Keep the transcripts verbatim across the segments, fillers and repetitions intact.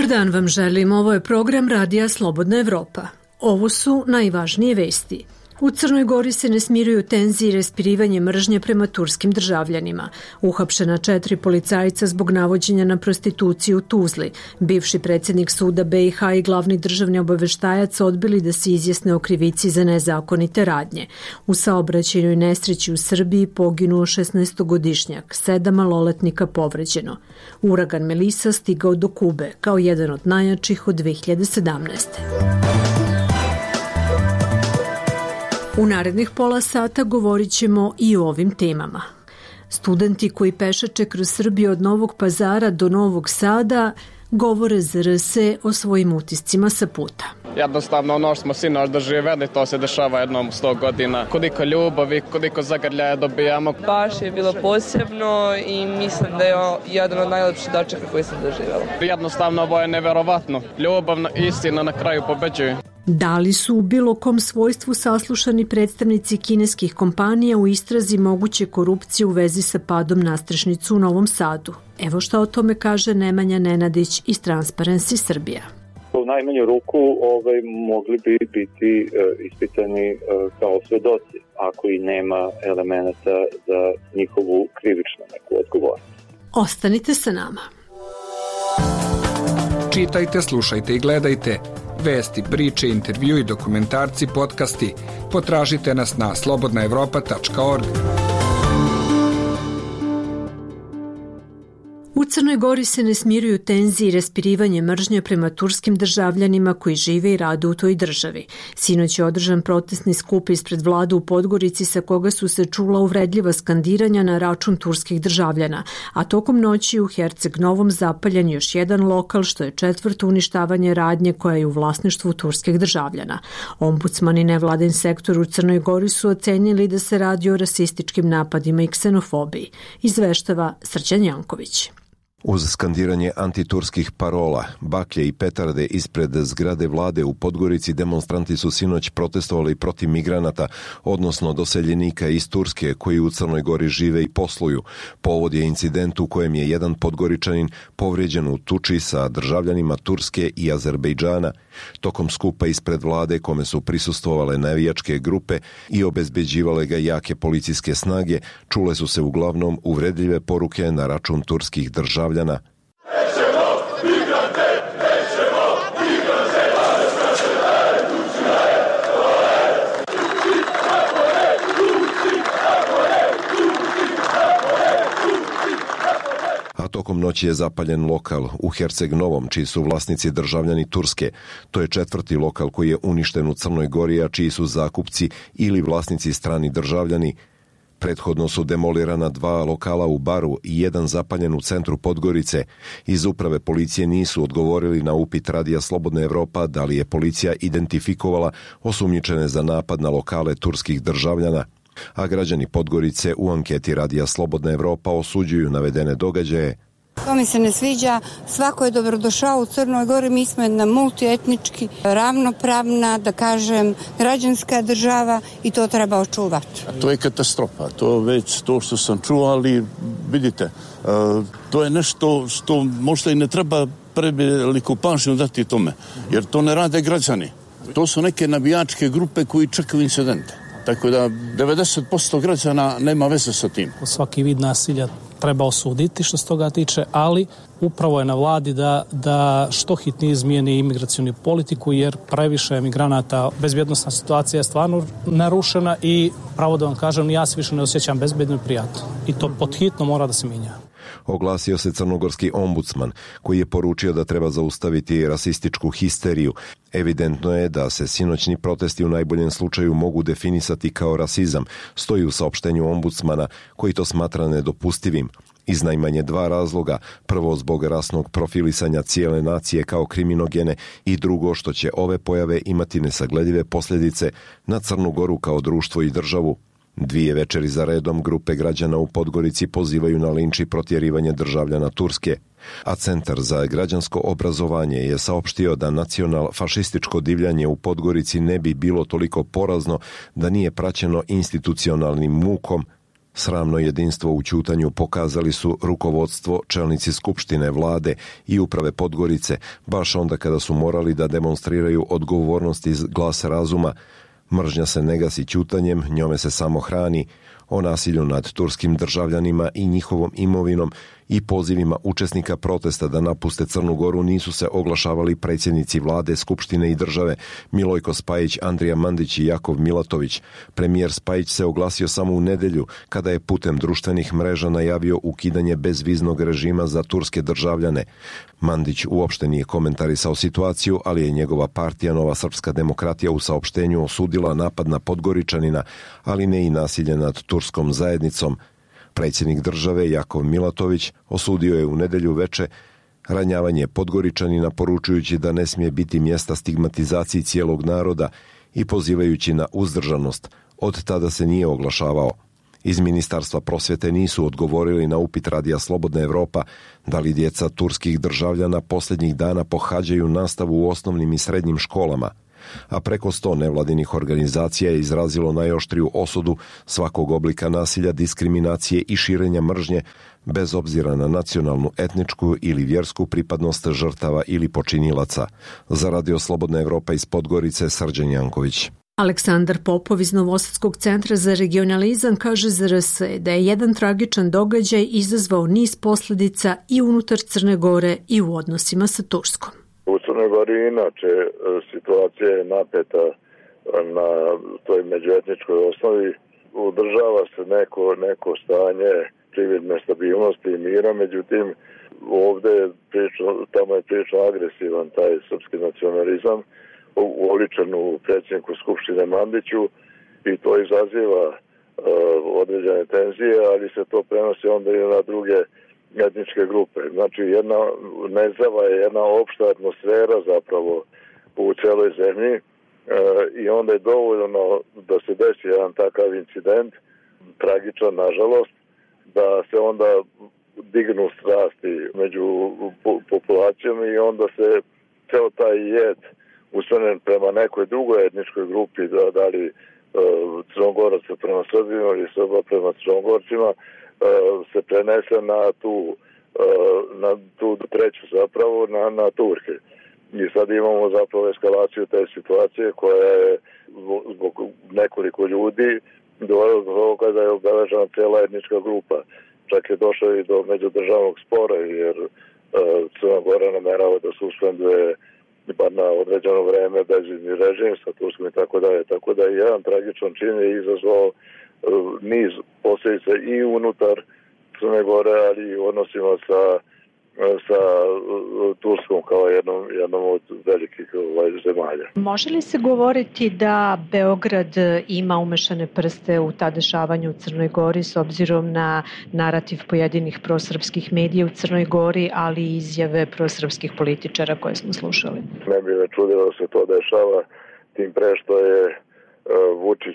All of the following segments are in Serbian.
dan vam želim, ovo je program Radija Slobodna Evropa. Ovo su najvažnije vesti. U Crnoj Gori se ne smiruju tenzije i raspirivanje mržnje prema turskim državljanima. Uhapšena četiri policajca zbog navođenja na prostituciju u Tuzli. Bivši predsjednik suda B i H i glavni državni obaveštajac odbili da se izjasne o krivici za nezakonite radnje. U saobraćajnoj nesreći u Srbiji poginuo šesnaestogodišnjak, sedam maloletnika povređeno. Uragan Melisa stigao do Kube kao jedan od najjačih od dve hiljade sedamnaeste. U narednih pola sata govorit ćemo i o ovim temama. Studenti koji pešače kroz Srbiju od Novog Pazara do Novog Sada govore za R S o svojim utiscima sa puta. Jednostavno ono što smo sinoć doživjeli, to se dešava jednom u sto godina. Koliko ljubavi, koliko zagrljaja dobijamo. Baš je bilo posebno i mislim da je jedan od najlepših dočeka koji sam doživjela. Jednostavno ovo je neverovatno. Ljubavna istina na kraju pobeđuje. Da li su u bilo kom svojstvu saslušani predstavnici kineskih kompanija u istrazi moguće korupcije u vezi sa padom nastrešnicu u Novom Sadu? Evo šta o tome kaže Nemanja Nenadić iz Transparency Srbija. U najmanju ruku ovaj, mogli bi biti e, ispitani e, kao svedoci, ako i nema elemenata za njihovu krivičnu neku odgovornost. Ostanite sa nama. Čitajte, slušajte i gledajte. Vesti, priče, intervju i dokumentarci, podcasti. Potražite nas na slobodna evropa tačka org. U Crnoj Gori se ne smiruju tenzije i raspirivanje mržnje prema turskim državljanima koji žive i rade u toj državi. Sinoć je održan protestni skup ispred vlade u Podgorici sa koga su se čula uvredljiva skandiranja na račun turskih državljana, a tokom noći u Herceg Novom zapaljen još jedan lokal što je četvrto uništavanje radnje koja je u vlasništvu turskih državljana. Ombudsman i nevladin sektor u Crnoj Gori su ocenili da se radi o rasističkim napadima i ksenofobiji, izveštava Srđan Janković. Uz skandiranje antiturskih parola, baklje i petarde ispred zgrade vlade u Podgorici demonstranti su sinoć protestovali protiv migranata, odnosno doseljenika iz Turske koji u Crnoj Gori žive i posluju. Povod je incident u kojem je jedan Podgoričanin povrijeđen u tuči sa državljanima Turske i Azerbejdžana. Tokom skupa ispred vlade kome su prisustvovale navijačke grupe i obezbeđivale ga jake policijske snage, čule su se uglavnom uvredljive poruke na račun turskih državljana. Nećemo migrante, nećemo migrante, a tokom noći je zapaljen lokal u Herceg Novom, čiji su vlasnici državljani Turske. To je četvrti lokal koji je uništen u Crnoj Gori, a čiji su zakupci ili vlasnici strani državljani. Prethodno su demolirana dva lokala u Baru i jedan zapaljen u centru Podgorice. Iz uprave policije nisu odgovorili na upit Radija Slobodna Evropa da li je policija identifikovala osumnjičene za napad na lokale turskih državljana. A građani Podgorice u anketi Radija Slobodna Evropa osuđuju navedene događaje. To mi se ne sviđa, svako je dobrodošao u Crnoj Gori, mi smo jedna multietnički, ravnopravna, da kažem, građanska država i to treba očuvati. To je katastrofa, to već to što sam čuo, ali vidite, to je nešto što možda i ne treba preveliku pažnju dati tome, jer to ne rade građani. To su neke navijačke grupe koji čekaju incidente. Tako da devedeset posto građana nema veze sa tim. Svaki vid nasilja treba osuditi što se toga tiče, ali upravo je na vladi da, da što hitnije izmijeni imigracionu politiku, jer previše emigranata, bezbjednostna situacija je stvarno narušena i pravo da vam kažem, ja se više ne osjećam bezbjedno i prijatno. I to pod hitno mora da se mijenja. Oglasio se crnogorski ombudsman koji je poručio da treba zaustaviti rasističku histeriju. Evidentno je da se sinoćni protesti u najboljem slučaju mogu definisati kao rasizam, stoji u saopštenju ombudsmana koji to smatra nedopustivim. Iz najmanje dva razloga, prvo zbog rasnog profilisanja cijele nacije kao kriminogene i drugo što će ove pojave imati nesagledive posljedice na Crnu Goru kao društvo i državu. Dvije večeri za redom grupe građana u Podgorici pozivaju na linč i protjerivanje državljana Turske, a Centar za građansko obrazovanje je saopštio da nacional-fašističko divljanje u Podgorici ne bi bilo toliko porazno da nije praćeno institucionalnim mukom, Sramno jedinstvo u ćutanju pokazali su rukovodstvo, čelnici skupštine, vlade i uprave Podgorice, baš onda kada su morali da demonstriraju odgovornost iz glasa razuma. Mržnja se ne gasi ćutanjem, njome se samo hrani. O nasilju nad turskim državljanima i njihovom imovinom i pozivima učesnika protesta da napuste Crnu Goru nisu se oglašavali predsjednici vlade, skupštine i države Milojko Spajić, Andrija Mandić i Jakov Milatović. Premijer Spajić se oglasio samo u nedelju kada je putem društvenih mreža najavio ukidanje bezviznog režima za turske državljane. Mandić uopšte nije komentarisao situaciju, ali je njegova partija Nova srpska demokratija u saopštenju osudila napad na Podgoričanina, ali ne i nasilje nad turskom zajednicom. Predsjednik države Jakov Milatović osudio je u nedelju veče ranjavanje Podgoričanina, poručujući da ne smije biti mjesta stigmatizaciji cijelog naroda i pozivajući na uzdržanost. Od tada se nije oglašavao. Iz Ministarstva prosvjete nisu odgovorili na upit Radija Slobodna Evropa da li djeca turskih državljana posljednjih dana pohađaju nastavu u osnovnim i srednjim školama, a preko sto nevladinih organizacija je izrazilo najoštriju osudu svakog oblika nasilja, diskriminacije i širenja mržnje, bez obzira na nacionalnu, etničku ili vjersku pripadnost žrtava ili počinilaca. Za Radio Slobodna Evropa iz Podgorice, Srđan Janković. Aleksandar Popov iz Novosadskog centra za regionalizam kaže za R S da je jedan tragičan događaj izazvao niz posljedica i unutar Crne Gore i u odnosima sa Turskom. U Crnoj Gori inače situacija je napeta na toj međuetničkoj osnovi. Udržava se neko, neko stanje prividne stabilnosti i mira, međutim ovdje je prilično, tamo je prilično agresivan taj srpski nacionalizam uoličen u predsjedniku Skupštine Mandiću i to izaziva uh, određene tenzije, ali se to prenosi onda i na druge etničke grupe. Znači jedna nezava je jedna opšta atmosfera zapravo u celoj zemlji e, i onda je dovoljno da se desi jedan takav incident, tragičan nažalost, da se onda dignu strasti među populacijom i onda se ceo taj jed usmjeren prema nekoj drugoj etničkoj grupi, da, da li e, Crnogoraca prema Srbima ili Srba prema Crnogorcima, se prenese na tu, na tu treću zapravo, na, na Turke. I sad imamo zapravo eskalaciju te situacije koja je zbog nekoliko ljudi dovela do toga kada je obeležena cijela etnička grupa. Čak je došlo i do međudržavnog spora jer Crna Gora namerava da suspenduje bar na određeno vreme bezvizni režim sa Turskom i tako dalje. Tako da je jedan tragičan čin je izazvao niz posljedica i unutar Crne Gore, ali i u odnosima sa, sa Turskom kao jednom, jednom od velikih ovaj, zemalja. Može li se govoriti da Beograd ima umešane prste u ta dešavanja u Crnoj Gori s obzirom na narativ pojedinih prosrpskih medija u Crnoj Gori, ali i izjave prosrpskih političara koje smo slušali? Ne bi me čudilo da se to dešava, tim pre što je Vučić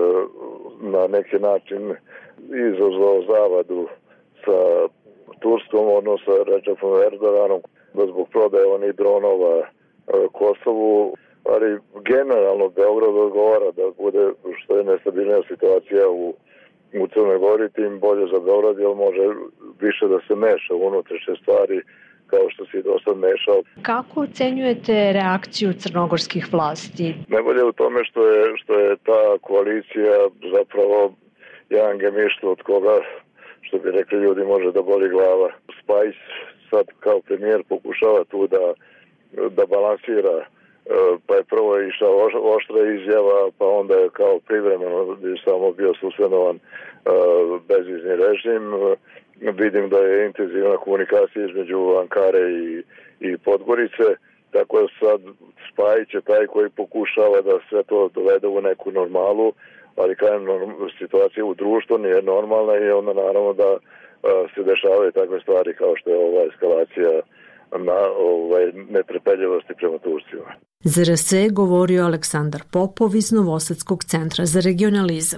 na neki način izazvao zavadu sa Turskom, odnosno sa Recepom Erdoganom, da zbog prodaje onih dronova Kosovu, ali generalno Beograd odgovara da bude što je nestabilnija situacija u, u Crnoj Gori, tim bolje za Beograd, jer može više da se meša u unutrašnje stvari kao što se i dosad mešao. Kako ocenjujete reakciju crnogorskih vlasti? Najbolje u tome što je, što je ta koalicija zapravo jedan gemišt od koga, što bi rekli ljudi, može da boli glava. Spajić sad kao premijer pokušava tu da, da balansira, pa je prvo išao oštra izjava, pa onda je kao privremeno samo bio suspenovan bezvizni režim. Vidim da je intenzivna komunikacija između Ankare i, i Podgorice, tako da sad Spajić je taj koji pokušava da sve to dovede u neku normalu, ali kada situacija u društvu nije normalna i onda naravno da a, se dešavaju takve stvari kao što je ova eskalacija na ovaj, netrpeljivosti prema Turcima. Za R S govorio Aleksandar Popov iz Novosadskog centra za regionalizam.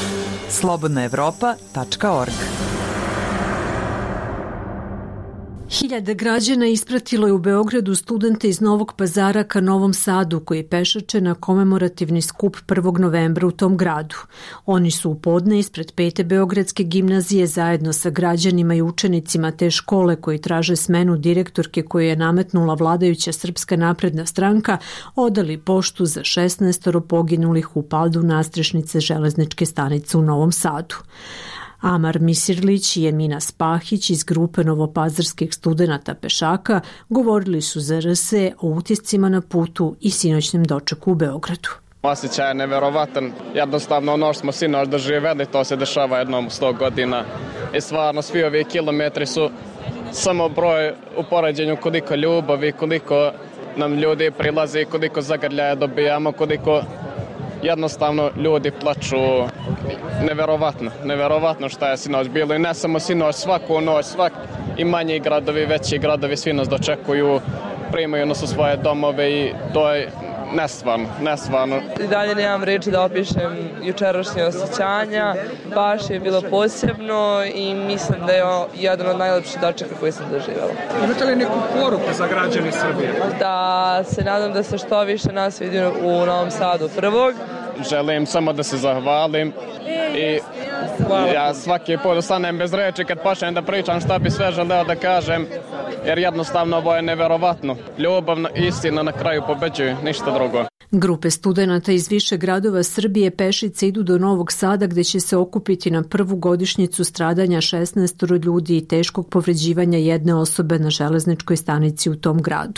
slobodna evropa tačka org Hiljade građana ispratilo je u Beogradu studente iz Novog Pazara ka Novom Sadu koji pešače na komemorativni skup prvog novembra u tom gradu. Oni su u podne ispred pete Beogradske gimnazije zajedno sa građanima i učenicima te škole koji traže smenu direktorke koju je nametnula vladajuća Srpska napredna stranka odali poštu za šesnaestoro poginulih u padu nadstrešnice železničke stanice u Novom Sadu. Amar Misirlić i Emina Spahić iz grupe novopazarskih studenata pešaka govorili su za R S o utiscima na putu i sinoćnem dočeku u Beogradu. Osjećaj je neverovatan. Jednostavno ono što smo sinoć doživjeli, to se dešava jednom sto godina. I stvarno svi ovi kilometri su samo broj u poređenju koliko ljubavi, koliko nam ljudi prilazi, koliko zagrljaja dobijamo, koliko jednostavno ljudi plaču. Neverovatno, neverovatno šta je sinoć bilo i ne samo sinoć, svaku noć, svak i manji gradovi, veći gradovi, svi nas dočekuju, primaju nas u svoje domove i to je nestvarno, nestvarno. I dalje nemam reči da opišem jučerašnje osjećanja, baš je bilo posebno i mislim da je jedan od najlepših dočeka koji sam doživjela. Imate li neku poruku za građane Srbije? Da se nadam da se što više nas vidi u Novom Sadu prvog. Želim samo da se zahvalim i ja svaki put ostanem bez reči kad počnem da pričam šta bi sve želeo da kažem, jer jednostavno ovo je neverovatno. Ljubav, istina na kraju pobeđuje, ništa drugo. Grupe studenata iz više gradova Srbije pešice idu do Novog Sada gde će se okupiti na prvu godišnjicu stradanja šesnaestoro ljudi i teškog povređivanja jedne osobe na železničkoj stanici u tom gradu.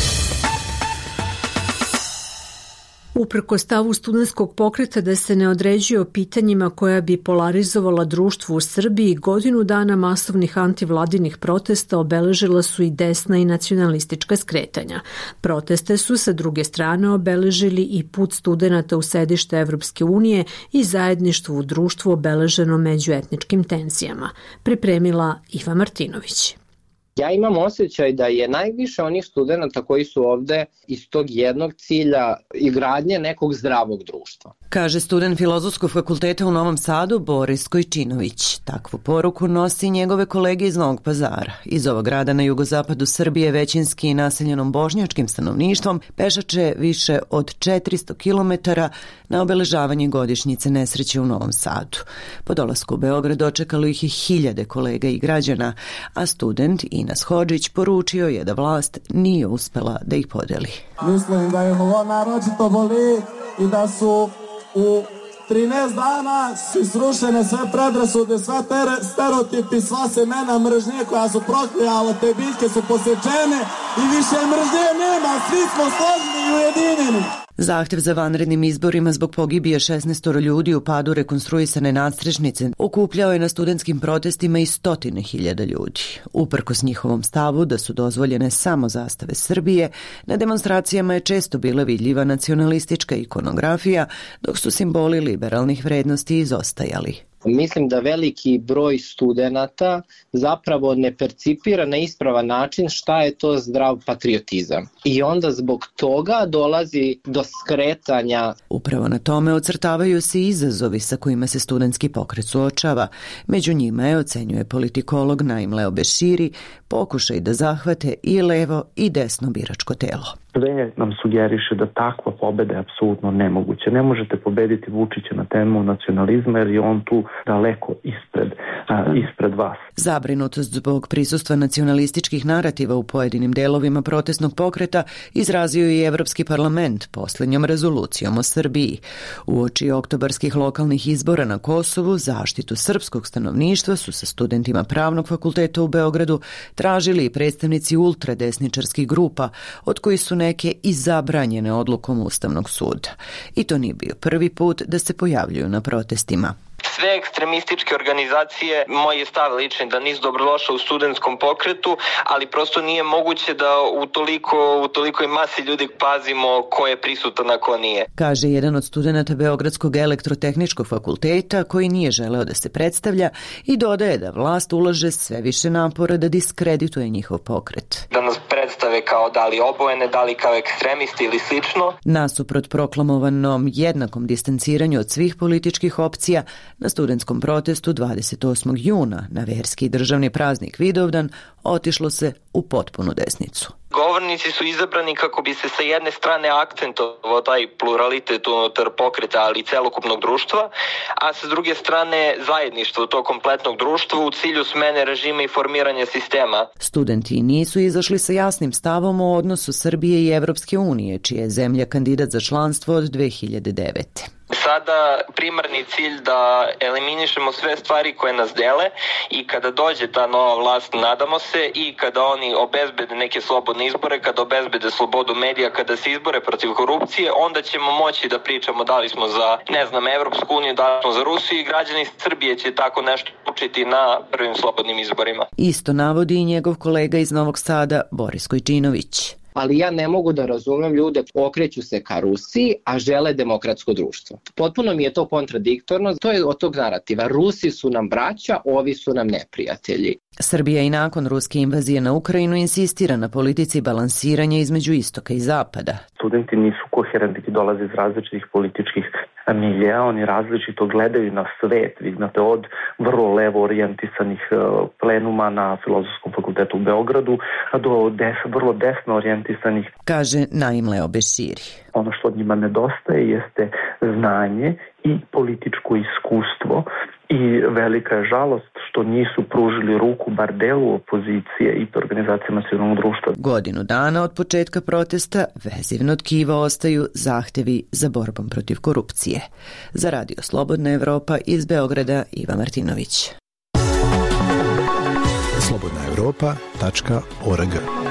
Uprko stavu studentskog pokreta da se ne određuje o pitanjima koja bi polarizovala društvo u Srbiji, godinu dana masovnih antivladinih protesta obeležila su i desna i nacionalistička skretanja. Proteste su sa druge strane obeležili i put studenata u sedište Evropske unije i zajedništvo u društvu obeleženo međuetničkim tenzijama. Pripremila Iva Martinović. Ja imam osjećaj da je najviše onih studenta koji su ovde iz tog jednog cilja i gradnje nekog zdravog društva. Kaže student Filozofskog fakulteta u Novom Sadu Boris Kojčinović. Takvu poruku nosi njegove kolege iz Novog Pazara. Iz ovog grada na jugozapadu Srbije, većinski naseljenom bošnjačkim stanovništvom, pešače više od četiristo kilometara na obeležavanje godišnjice nesreće u Novom Sadu. Po dolasku u Beograd dočekalo ih i hiljade kolega i građana, a student Inas Hodžić poručio je da vlast nije uspela da ih podeli. Mislim da ih ovo naročito boli i da su u trinaest dana su srušene sve predrasude, sve stereotipi, sva semena mržnje koja su proklijala, te biljke su posečene i više mržnje nema, svi smo složni i ujedinjeni. Zahtev za vanrednim izborima zbog pogibije šesnaestoro ljudi u padu rekonstruisane nadstrešnice okupljao je na studentskim protestima i stotine hiljada ljudi. Uprkos njihovom stavu da su dozvoljene samo zastave Srbije, na demonstracijama je često bila vidljiva nacionalistička ikonografija, dok su simboli liberalnih vrednosti izostajali. Mislim da veliki broj studenata zapravo ne percipira na ispravan način šta je to zdrav patriotizam. I onda zbog toga dolazi do skretanja. Upravo na tome ocrtavaju se izazovi sa kojima se studentski pokret suočava. Među njima je, ocenjuje politikolog Naim Leo Beširi, pokušaj da zahvate i levo i desno biračko telo. Sve nam sugeriše da takva pobeda je apsolutno nemoguća. Ne možete pobediti Vučića na temu nacionalizma jer je on tu daleko ispred, a, ispred vas. Zabrinutost zbog prisustva nacionalističkih narativa u pojedinim delovima protestnog pokreta izrazio i Evropski parlament posljednjom rezolucijom o Srbiji. Uoči oktobarskih lokalnih izbora na Kosovu, zaštitu srpskog stanovništva su sa studentima Pravnog fakulteta u Beogradu tražili i predstavnici ultradesničarskih grupa, od kojih su neke i zabranjene odlukom Ustavnog suda. I to nije bio prvi put da se pojavljuju na protestima. Sve ekstremističke organizacije, moj je stav lični da nisu dobrodošle u studentskom pokretu, ali prosto nije moguće da u toliko, u tolikoj masi ljudi pazimo ko je prisutan, a ko nije. Kaže jedan od studenata Beogradskog elektrotehničkog fakulteta koji nije želeo da se predstavlja i dodaje da vlast ulaže sve više napora da diskredituje njihov pokret. Da nas predstave kao da li obojene, da li kao ekstremisti ili slično. Nasuprot proklamovanom jednakom distanciranju od svih političkih opcija, na studentskom protestu dvadeset osmog juna na verski državni praznik Vidovdan otišlo se u potpunu desnicu. Govornici su izabrani kako bi se sa jedne strane akcentovao taj pluralitet unutar pokreta, ali i celokupnog društva, a sa druge strane zajedništvo tog kompletnog društva u cilju smene režima i formiranja sistema. Studenti nisu izašli sa jasnim stavom o odnosu Srbije i Evropske unije, čija je zemlja kandidat za članstvo od dve hiljade devete. Sada primarni cilj da eliminišemo sve stvari koje nas dele i kada dođe ta nova vlast, nadamo se, i kada oni obezbede neke slobodne izbore, kada obezbede slobodu medija, kada se izbore protiv korupcije, onda ćemo moći da pričamo da li smo za, ne znam, Evropsku uniju, da li smo za Rusiju, i građani Srbije će tako nešto učiti na prvim slobodnim izborima. Isto navodi i njegov kolega iz Novog Sada, Boris Kojčinović. Ali ja ne mogu da razumem ljude, okreću se ka Rusiji, a žele demokratsko društvo. Potpuno mi je to kontradiktorno, to je od tog narativa. Rusi su nam braća, ovi su nam neprijatelji. Srbija i nakon ruske invazije na Ukrajinu insistira na politici balansiranja između istoka i zapada. Studenti nisu koherentni, dolaze iz različitih političkih miljeja, oni različito gledaju na svet. Vi znate, od vrlo levo orijentisanih plenuma na Filozofskom fakultetu u Beogradu do des, vrlo desno orijentisanih. Kaže Naim Leo Beširi. Ono što od njima nedostaje jeste znanje i političko iskustvo, i velika je žalost što nisu pružili ruku bar delu opozicije i organizacijama civilnog društva. Godinu dana od početka protesta vezivno tkivo ostaju zahtevi za borbom protiv korupcije. Za Radio Slobodna Evropa iz Beograda, Iva Martinović. slobodna evropa tačka org.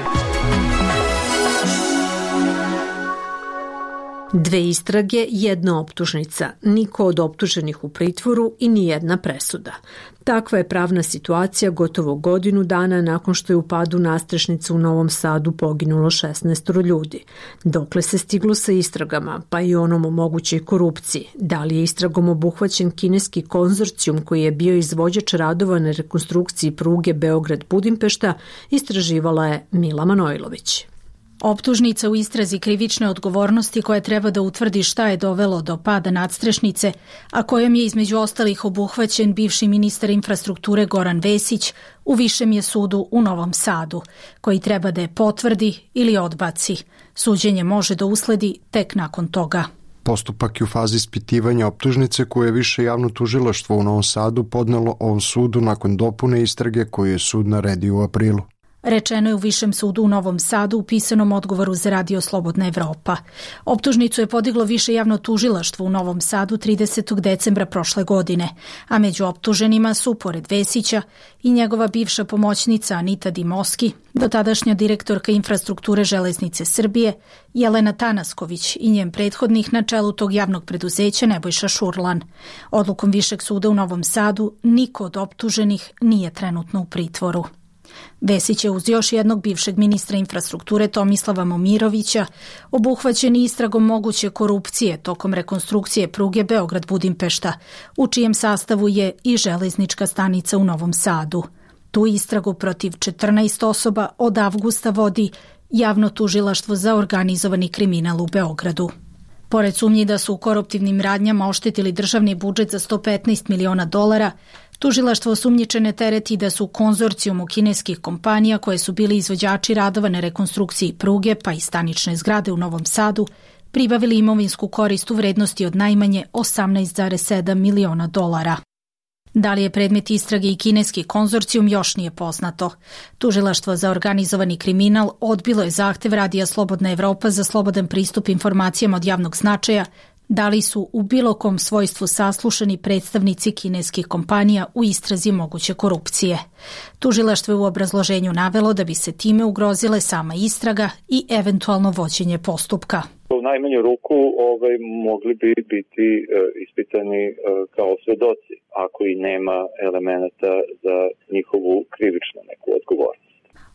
Dve istrage, jedna optužnica, niko od optuženih u pritvoru i nijedna presuda. Takva je pravna situacija gotovo godinu dana nakon što je u padu nastrešnice u Novom Sadu poginulo šesnaest ljudi. Dokle se stiglo sa istragama, pa i onom o mogućoj korupciji? Da li je istragom obuhvaćen kineski konzorcijum koji je bio izvođač radova na rekonstrukciji pruge Beograd-Budimpešta, istraživala je Mila Manojlović. Optužnica u istrazi krivične odgovornosti koja treba da utvrdi šta je dovelo do pada nadstrešnice, a kojom je između ostalih obuhvaćen bivši ministar infrastrukture Goran Vesić, u Višem je sudu u Novom Sadu, koji treba da je potvrdi ili odbaci. Suđenje može da usledi tek nakon toga. Postupak je u fazi ispitivanja optužnice koje je Više javno tužilaštvo u Novom Sadu podnelo ovom sudu nakon dopune istrage koju je sud naredio u aprilu. Rečeno je u Višem sudu u Novom Sadu u pisanom odgovoru za Radio Slobodna Evropa. Optužnicu je podiglo Više javno tužilaštvo u Novom Sadu tridesetog decembra prošle godine, a među optuženima su, pored Vesića, i njegova bivša pomoćnica Anita Dimoski, dotadašnja direktorka infrastrukture Železnice Srbije, Jelena Tanasković i njen prethodnik na čelu tog javnog preduzeća Nebojša Šurlan. Odlukom Višeg suda u Novom Sadu niko od optuženih nije trenutno u pritvoru. Vesić je uz još jednog bivšeg ministra infrastrukture Tomislava Momirovića obuhvaćen istragom moguće korupcije tokom rekonstrukcije pruge Beograd-Budimpešta, u čijem sastavu je i železnička stanica u Novom Sadu. Tu istragu protiv četrnaest osoba od avgusta vodi Javno tužilaštvo za organizovani kriminal u Beogradu. Pored sumnji da su u koruptivnim radnjama oštetili državni budžet za sto petnaest miliona dolara, tužilaštvo osumnjičene tereti da su konzorcijumu kineskih kompanija koje su bili izvođači radova na rekonstrukciji pruge pa i stanične zgrade u Novom Sadu pribavili imovinsku korist u vrednosti od najmanje osamnaest zarez sedam miliona dolara. Da li je predmet istrage i kineski konzorcijum još nije poznato. Tužilaštvo za organizovani kriminal odbilo je zahtev Radija Slobodna Evropa za slobodan pristup informacijama od javnog značaja, da li su u bilo kom svojstvu saslušani predstavnici kineskih kompanija u istrazi moguće korupcije. Tužilaštvo je u obrazloženju navelo da bi se time ugrozile sama istraga i eventualno vođenje postupka. U najmanju ruku ovaj, mogli bi biti e, ispitani e, kao svedoci, ako i nema elemenata za njihovu krivičnu neku odgovornost.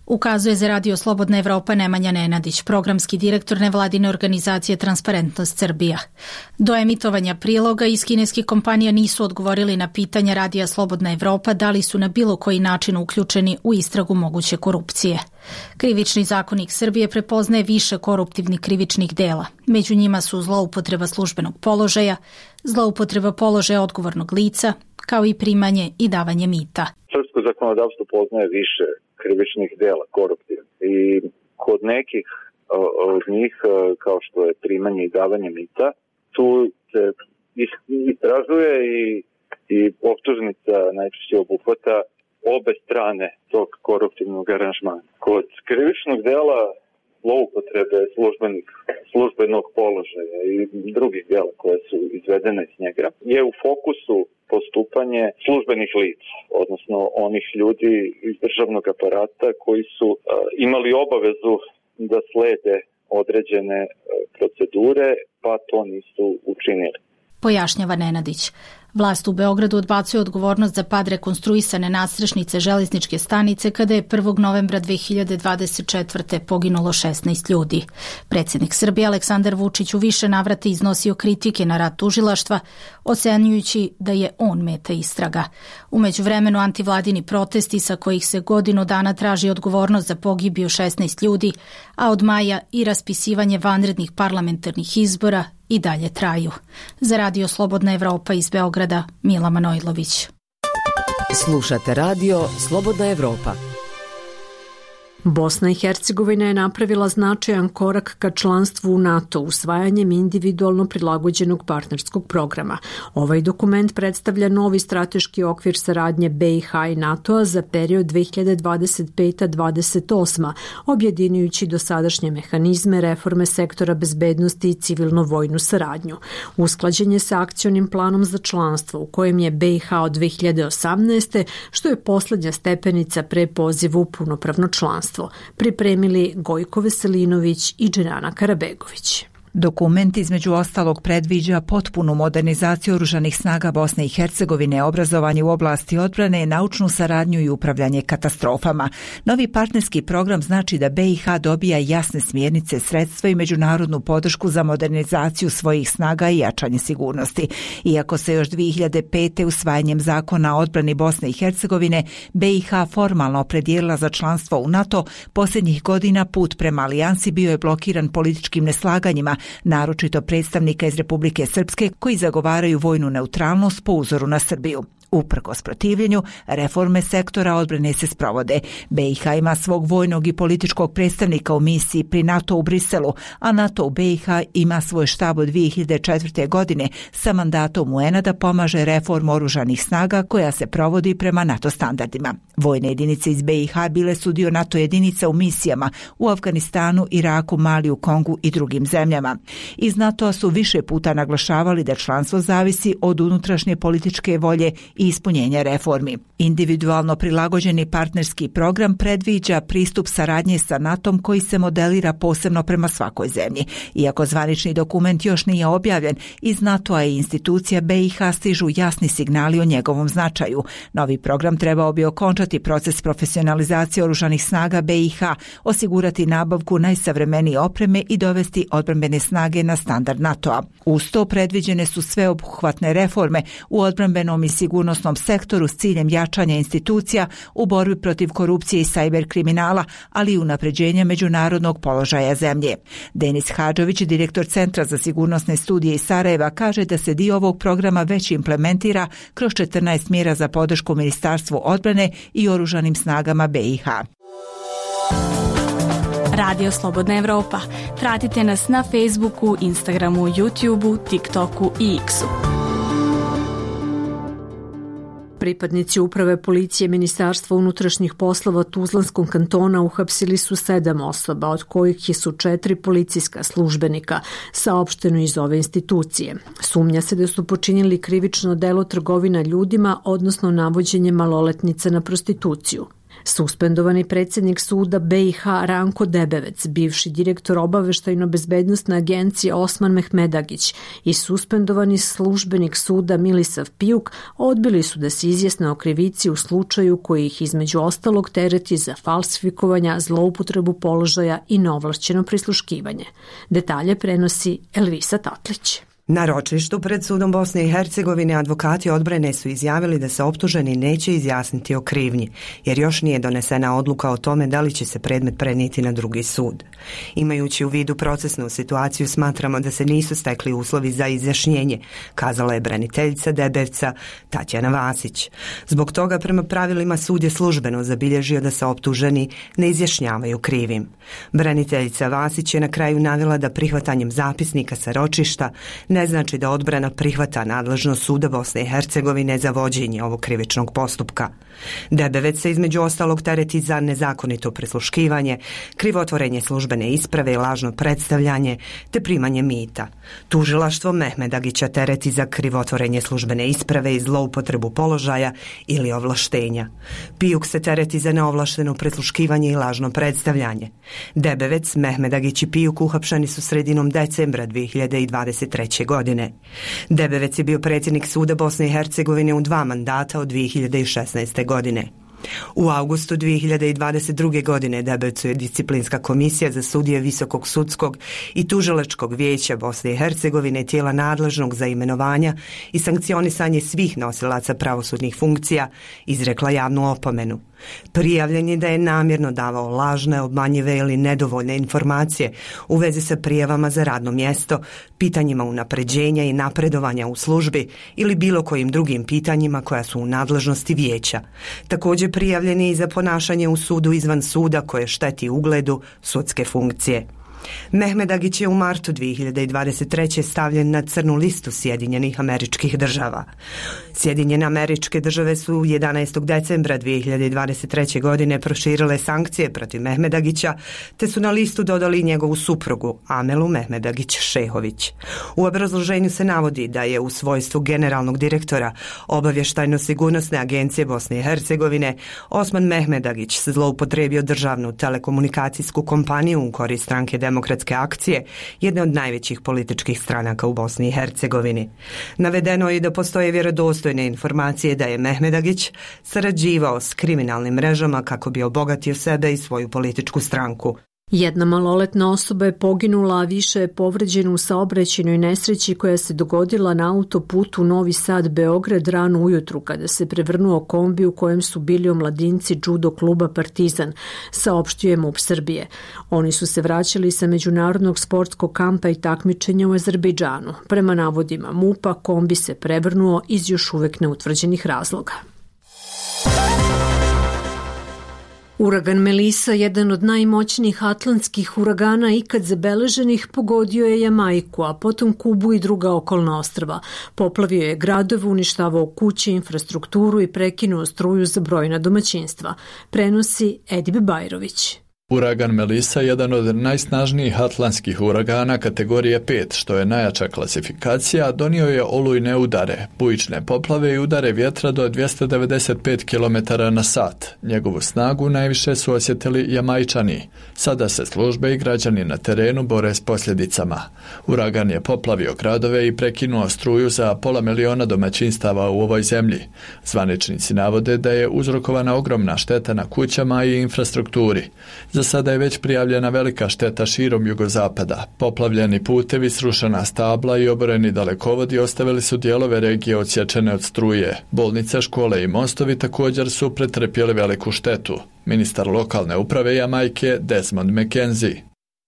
Ukazuje za Radio Slobodna Evropa Nemanja Nenadić, programski direktor nevladine organizacije Transparentnost Srbija. Do emitovanja priloga iz kineskih kompanija nisu odgovorili na pitanja Radija Slobodna Evropa da li su na bilo koji način uključeni u istragu moguće korupcije. Krivični zakonik Srbije prepoznaje više koruptivnih krivičnih dela. Među njima su zloupotreba službenog položaja, zloupotreba položaja odgovornog lica, kao i primanje i davanje mita. Srpsko zakonodavstvo poznaje više krivičnih dela, koruptivnih. I kod nekih od njih, kao što je primanje i davanje mita, tu se istražuje i, i optužnica najčešće obuhvata obe strane tog koruptivnog aranžmana. Kod krivičnog dela zloupotrebe službenih, službenog položaja i drugih dela koje su izvedene iz njega je u fokusu postupanje službenih lica, odnosno onih ljudi iz državnog aparata koji su uh, imali obavezu da slede određene uh, procedure, pa to nisu učinili. Pojašnjava Nenadić. Vlast u Beogradu odbacuje odgovornost za pad rekonstruisane nadstrešnice železničke stanice kada je prvog novembra dve hiljade dvadeset četvrte poginulo šesnaest ljudi. Predsjednik Srbije Aleksandar Vučić u više navrata iznosio kritike na rad tužilaštva, ocenjujući da je on meta istraga. U međuvremenu antivladini protesti sa kojih se godinu dana traži odgovornost za pogibiju šesnaest ljudi, a od maja i raspisivanje vanrednih parlamentarnih izbora i dalje traju. Za Radio Slobodna Evropa iz Beograda, Mila Manojlović. Slušate Radio Slobodna Evropa. Bosna i Hercegovina je napravila značajan korak ka članstvu u NATO usvajanjem individualno prilagođenog partnerskog programa. Ovaj dokument predstavlja novi strateški okvir saradnje B i H i NATO-a za period dve hiljade dvadeset peta do dvadeset osma, objedinjujući dosadašnje mehanizme reforme sektora bezbednosti i civilno-vojnu saradnju. Usklađen je sa akcionim planom za članstvo u kojem je B i H od dve hiljade osamnaeste, što je poslednja stepenica pre poziva u punopravno članstvo. Pripremili Gojko Veselinović i Dženana Karabegović. Dokument između ostalog predviđa potpunu modernizaciju oružanih snaga Bosne i Hercegovine, obrazovanje u oblasti odbrane, naučnu saradnju i upravljanje katastrofama. Novi partnerski program znači da B i H dobija jasne smjernice, sredstva i međunarodnu podršku za modernizaciju svojih snaga i jačanje sigurnosti. Iako se još dve hiljade pete usvajanjem zakona o odbrani Bosne i Hercegovine B i H formalno opredijelila za članstvo u NATO, posljednjih godina put prema alijansi bio je blokiran političkim neslaganjima, naročito predstavnika iz Republike Srpske koji zagovaraju vojnu neutralnost po uzoru na Srbiju. Uprkos protivljenju, reforme sektora odbrane se sprovode. B i H ima svog vojnog i političkog predstavnika u misiji pri NATO u Briselu, a NATO u B i H ima svoj štab od dve hiljade četvrte. godine sa mandatom U N-a da pomaže reformu oružanih snaga koja se provodi prema NATO standardima. Vojne jedinice iz B i H bile su dio NATO jedinica u misijama u Afganistanu, Iraku, Maliju, Kongu i drugim zemljama. Iz NATO-a su više puta naglašavali da članstvo zavisi od unutrašnje političke volje i ispunjenja reformi. Individualno prilagođeni partnerski program predviđa pristup saradnje sa NATO-om koji se modelira posebno prema svakoj zemlji. Iako zvanični dokument još nije objavljen, iz NATO-a i institucija B i H stižu jasni signali o njegovom značaju. Novi program trebao bi okončati proces profesionalizacije oružanih snaga B i H, osigurati nabavku najsavremenije opreme i dovesti odbrambene snage na standard NATO-a. Uz to predviđene su sveobuhvatne reforme u odbrambenom i sigurnosnom sektoru s ciljem jačanja institucija u borbi protiv korupcije i sajber kriminala, ali i unapređenja međunarodnog položaja zemlje. Denis Hadžović, direktor Centra za sigurnosne studije iz Sarajeva, kaže da se dio ovog programa već implementira kroz četrnaest mjera za podršku Ministarstvu odbrane i oružanim snagama B i H. Radio Slobodna Evropa. Pratite nas na Facebooku, Instagramu, YouTubeu, TikToku i X-u. Pripadnici uprave policije Ministarstva unutrašnjih poslova Tuzlanskog kantona uhapsili su sedam osoba, od kojih su četiri policijska službenika, saopšteno iz ove institucije. Sumnja se da su počinili krivično delo trgovina ljudima, odnosno navođenje maloletnica na prostituciju. Suspendovani predsjednik suda B i H Ranko Debevec, bivši direktor obaveštajno-bezbednostne agencije Osman Mehmedagić i suspendovani službenik suda Milisav Pijuk odbili su da se izjasne o krivici u slučaju koji ih između ostalog tereti za falsifikovanja, zloupotrebu položaja i neovlašćeno prisluškivanje. Detalje prenosi Elvisa Tatlić. Na ročištu pred sudom Bosne i Hercegovine advokati odbrane su izjavili da se optuženi neće izjasniti o krivnji, jer još nije donesena odluka o tome da li će se predmet prenijeti na drugi sud. Imajući u vidu procesnu situaciju, smatramo da se nisu stekli uslovi za izjašnjenje, kazala je braniteljica Debevca Tatjana Vasić. Zbog toga, prema pravilima, sud je službeno zabilježio da se optuženi ne izjašnjavaju krivim. Braniteljica Vasić je na kraju navela da prihvatanjem zapisnika sa ročišta ne znači da odbrana prihvata nadležnost suda Bosne i Hercegovine za vođenje ovog krivičnog postupka. Debevec se između ostalog tereti za nezakonito prisluškivanje, krivotvorenje službene isprave i lažno predstavljanje te primanje mita. Tužilaštvo Mehmedagića tereti za krivotvorenje službene isprave i zloupotrebu položaja ili ovlaštenja. Pijuk se tereti za neovlašteno prisluškivanje i lažno predstavljanje. Debevec, Mehmedagić i Pijuk uhapšeni su sredinom decembra dvije hiljade dvadeset treće. godine. Debevec je bio predsjednik suda Bosne i Hercegovine u dva mandata od dvije hiljade šesnaeste. godine. U avgustu dvije hiljade dvadeset druge. godine Debevcu je disciplinska komisija za sudije Visokog sudskog i tužilačkog vijeća Bosne i Hercegovine, tijela nadležnog za imenovanja i sankcionisanje svih nosilaca pravosudnih funkcija, izrekla javnu opomenu. Prijavljen je da je namjerno davao lažne, obmanjive ili nedovoljne informacije u vezi sa prijavama za radno mjesto, pitanjima unapređenja i napredovanja u službi ili bilo kojim drugim pitanjima koja su u nadležnosti vijeća. Također prijavljen je i za ponašanje u sudu izvan suda koje šteti ugledu sudske funkcije. Mehmedagić je u martu dvije hiljade dvadeset treće. stavljen na crnu listu Sjedinjenih Američkih Država. Sjedinjene Američke Države su jedanaestog decembra dvije hiljade dvadeset treće. godine proširile sankcije protiv Mehmedagića, te su na listu dodali njegovu suprugu Amelu Mehmedagić-Šehović. U obrazloženju se navodi da je u svojstvu generalnog direktora Obavještajno-sigurnosne agencije Bosne i Hercegovine Osman Mehmedagić zloupotrebio državnu telekomunikacijsku kompaniju u korist stranke Demokratske akcije, jedne od najvećih političkih stranaka u Bosni i Hercegovini. Navedeno je da postoje vjerodostojne informacije da je Mehmedagić sarađivao s kriminalnim mrežama kako bi obogatio sebe i svoju političku stranku. Jedna maloletna osoba je poginula, a više je povređena u saobraćajnoj nesreći koja se dogodila na autoputu Novi Sad-Beograd rano ujutru kada se prevrnuo kombi u kojem su bili omladinci judo kluba Partizan, saopštio MUP Srbije. Oni su se vraćali sa međunarodnog sportskog kampa i takmičenja u Azerbejdžanu. Prema navodima MUP-a, kombi se prevrnuo iz još uvek neutvrđenih razloga. Uragan Melissa, jedan od najmoćnijih atlantskih uragana ikad zabeleženih, pogodio je Jamajku, a potom Kubu i druga okolna ostrva. Poplavio je gradove, uništavao kuće, infrastrukturu i prekinuo struju za brojna domaćinstva. Prenosi Edip Bajrović. Uragan Melissa je jedan od najsnažnijih atlantskih uragana kategorije pet, što je najjača klasifikacija, donio je olujne udare, bujične poplave i udare vjetra do dvjesto devedeset pet kilometara na sat. Njegovu snagu najviše su osjetili Jamajčani. Sada se službe i građani na terenu bore s posljedicama. Uragan je poplavio gradove i prekinuo struju za pola miliona domaćinstava u ovoj zemlji. Zvaničnici navode da je uzrokovana ogromna šteta na kućama i infrastrukturi. Za sada je već prijavljena velika šteta širom jugozapada. Poplavljeni putevi, srušena stabla i oboreni dalekovodi ostavili su dijelove regije odsječene od struje. Bolnice, škole i mostovi također su pretrpjeli veliku štetu. Ministar lokalne uprave Jamajke Desmond McKenzie.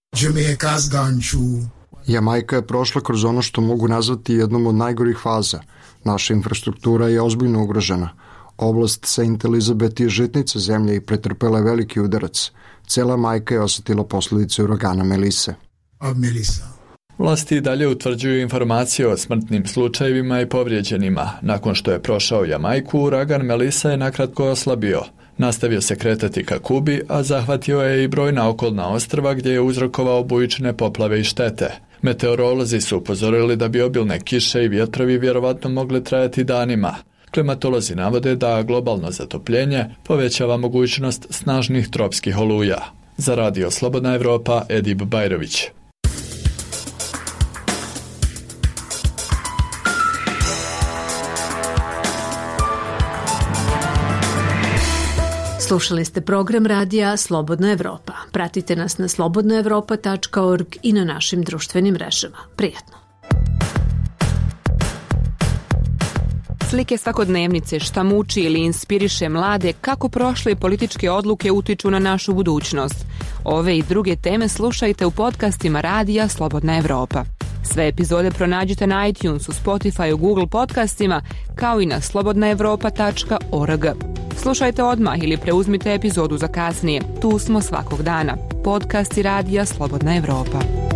Jamajka je prošla kroz ono što mogu nazvati jednom od najgorih faza. Naša infrastruktura je ozbiljno ugrožena. Oblast Saint Elizabeth je žitnica zemlje i pretrpela je veliki udarac. Cela Majka je osjetila posljedice uragana Melisse. Vlasti i dalje utvrđuju informacije o smrtnim slučajevima i povrijeđenima. Nakon što je prošao Jamajku, uragan Melissa je nakratko oslabio. Nastavio se kretati ka Kubi, a zahvatio je i brojna okolna ostrva gdje je uzrokovao bujične poplave i štete. Meteorolozi su upozorili da bi obilne kiše i vjetrovi vjerovatno mogli trajati danima. Klimatolozi navode da globalno zatopljenje povećava mogućnost snažnih tropskih oluja. Za Radio Slobodna Evropa, Edip Bajrović. Slušali ste program radija Slobodna Evropa. Pratite nas na slobodna evropa tačka org i na našim društvenim mrežama. Prijatno. Slike svakodnevnice, šta muči ili inspiriše mlade, kako prošle političke odluke utiču na našu budućnost. Ove i druge teme slušajte u podcastima radija Slobodna Evropa. Sve epizode pronađite na iTunesu, Spotify, Google podcastima, kao i na slobodna evropa tačka org. Slušajte odmah ili preuzmite epizodu za kasnije. Tu smo svakog dana. Podcasti radija Slobodna Evropa.